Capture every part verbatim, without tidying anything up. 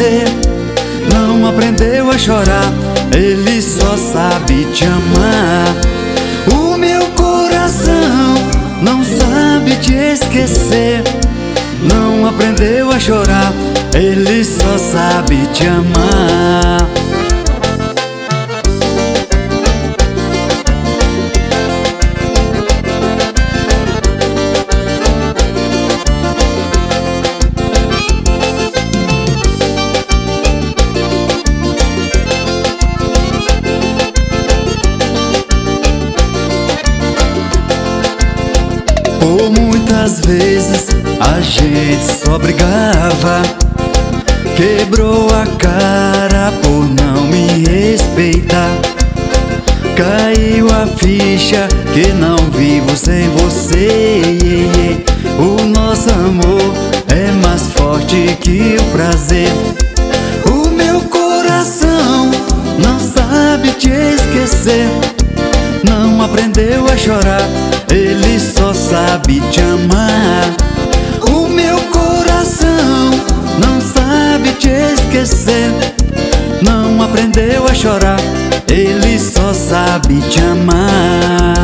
esquecer, não aprendeu a chorar, ele só sabe te amar. O meu coração não sabe te esquecer, não aprendeu a chorar, ele só sabe te amar. Por muitas vezes a gente só brigava, quebrou a cara por não me respeitar. Caiu a ficha que não vivo sem você. O nosso amor é mais forte que o prazer. O meu coração não sabe te esquecer, não aprendeu a chorar, ele só sabe te amar. O meu coração não sabe te esquecer, não aprendeu a chorar, ele só sabe te amar.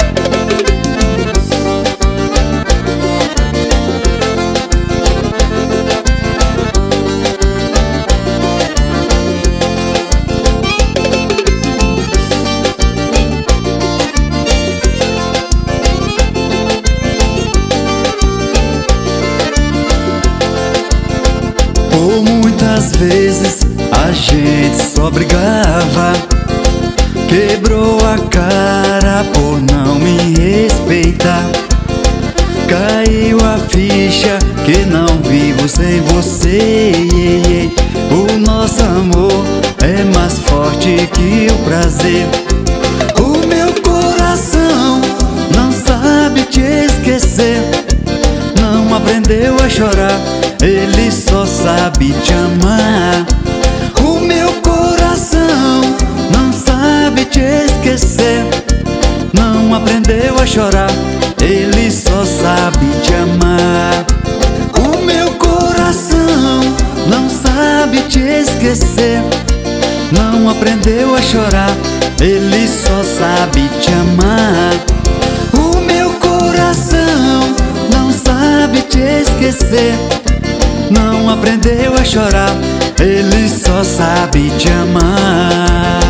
Por muitas vezes a gente só brigava, quebrou a cara por não me respeitar. Caiu a ficha que não vivo sem você. O nosso amor é mais forte que o prazer. O meu coração não sabe te esquecer, não aprendeu a chorar, ele só sabe te amar. O meu coração não sabe te esquecer, não aprendeu a chorar, ele só sabe te amar. O meu coração não sabe te esquecer, não aprendeu a chorar, ele só sabe te amar. O meu coração não sabe te esquecer, não aprendeu a chorar, ele só sabe te amar.